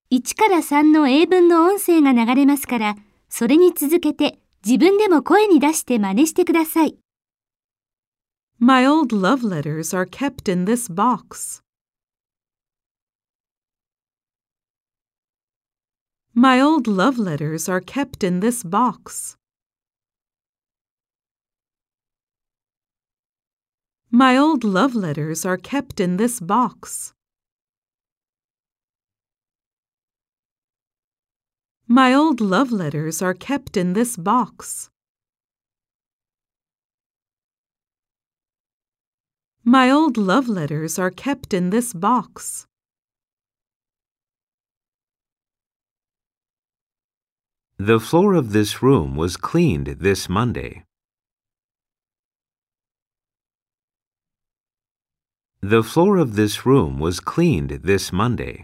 1から3の英文の音声が流れますから、それに続けて自分でも声に出して真似してください。 My old love letters are kept in this box. My old love letters are kept in this box. My old love letters are kept in this box. My old love letters are kept in this box. My old love letters are kept in this box. The floor of this room was cleaned this Monday. The floor of this room was cleaned this Monday.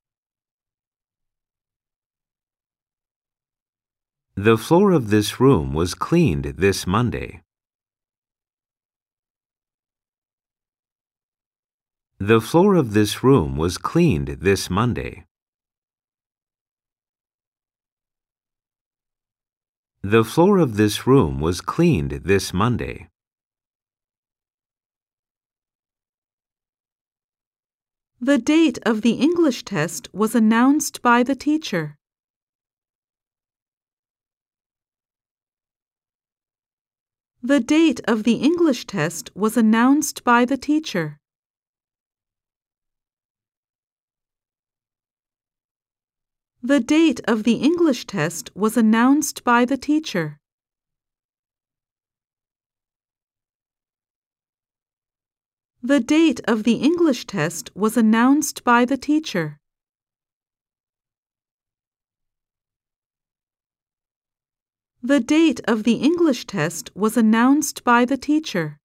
The floor of this room was cleaned this Monday. The floor of this room was cleaned this Monday. The floor of this room was cleaned this Monday. The date of the English test was announced by the teacher. The date of the English test was announced by the teacher. The date of the English test was announced by the teacher. The date of the English test was announced by the teacher. The date of the English test was announced by the teacher.